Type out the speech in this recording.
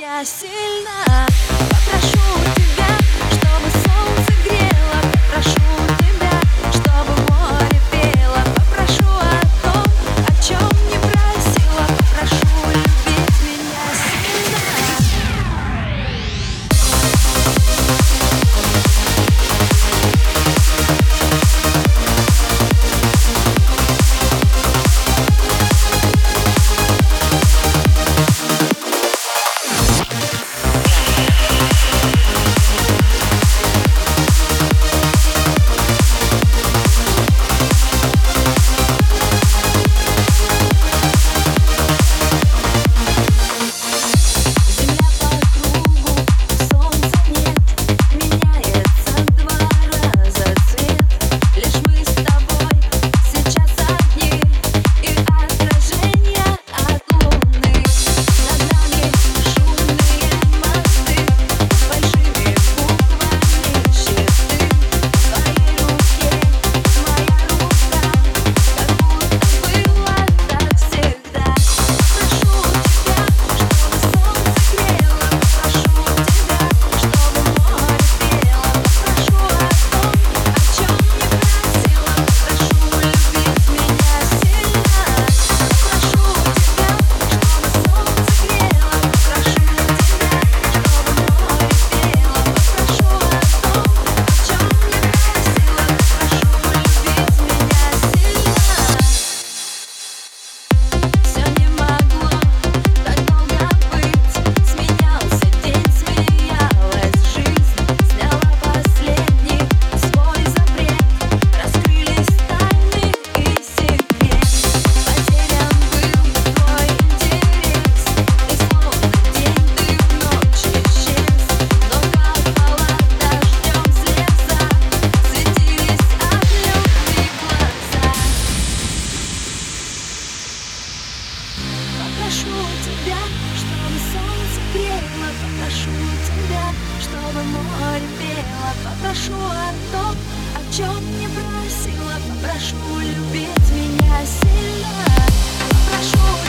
меня сильно. Попрошу тебя, чтобы солнце грело. Попрошу тебя, чтобы море пело. Попрошу о том, о чем не просила. Попрошу любить меня сильно. Попрошу тебя, чтобы солнце грело. Попрошу тебя, чтобы море пело. Попрошу о том, о чем не просила. Попрошу любить меня сильно. Попрошу